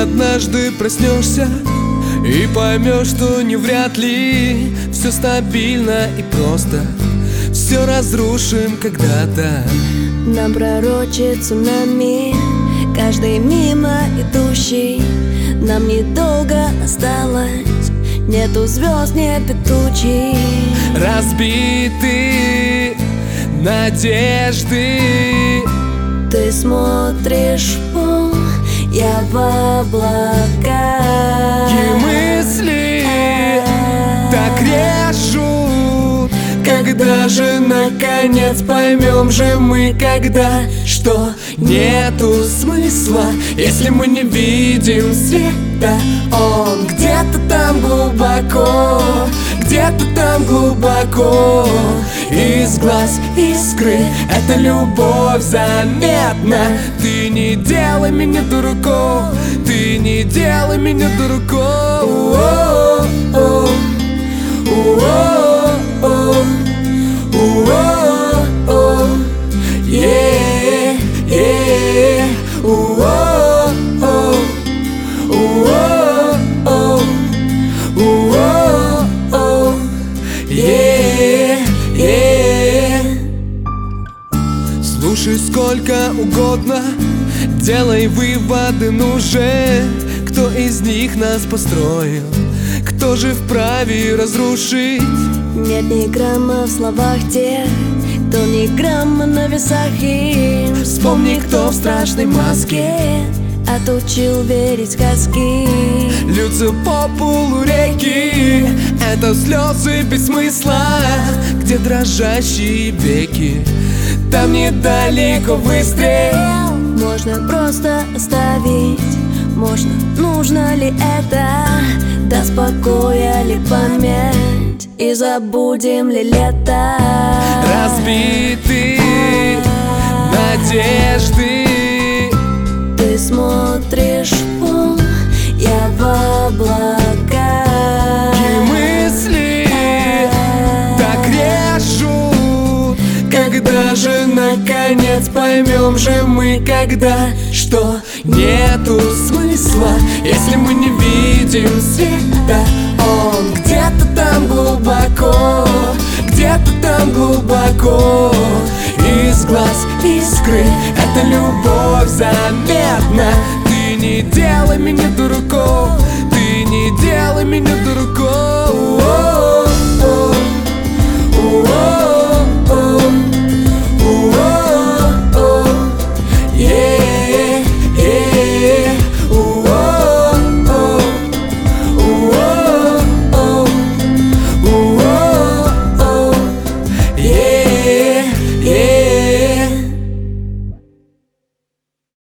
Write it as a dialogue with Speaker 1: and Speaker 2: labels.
Speaker 1: однажды проснешься и поймешь, что не вряд ли все стабильно и просто. Все разрушим когда-то.
Speaker 2: Нам пророчит цунами каждый мимо идущий. Нам недолго осталось, нету звезд, нет тучи.
Speaker 1: Разбиты надежды.
Speaker 2: Ты смотришь в пол, я в облака.
Speaker 1: И мысли так режут. Когда же наконец поймем же мы, когда, что нету смысла, если мы не видим света. Он где-то там глубоко, где-то там глубоко. Из глаз искры, это любовь заметна. Ты не делай меня дураком, ты не делай меня дураком. Слушай сколько угодно, делай выводы, ну же. Кто из них нас построил? Кто же вправе разрушить?
Speaker 2: Нет ни грамма в словах тех, кто ни грамма на весах им.
Speaker 1: Вспомни, кто в страшной маске
Speaker 2: отучил верить в сказки.
Speaker 1: Льются по полу реки, это слезы без смысла. Где дрожащие веки, там недалеко выстрел.
Speaker 2: Можно просто оставить, можно, нужно ли это? Даст покоя ли память, и забудем ли лето?
Speaker 1: Разбиты надежды.
Speaker 2: Ты смотришь в пол, я в облака.
Speaker 1: И мысли так режут. Когда же наконец поймем же мы, когда, что нету смысла, если мы не видим света. Он где-то там глубоко, где-то там глубоко. Из глаз искры, это любовь заметна. Ты не делай меня дураком.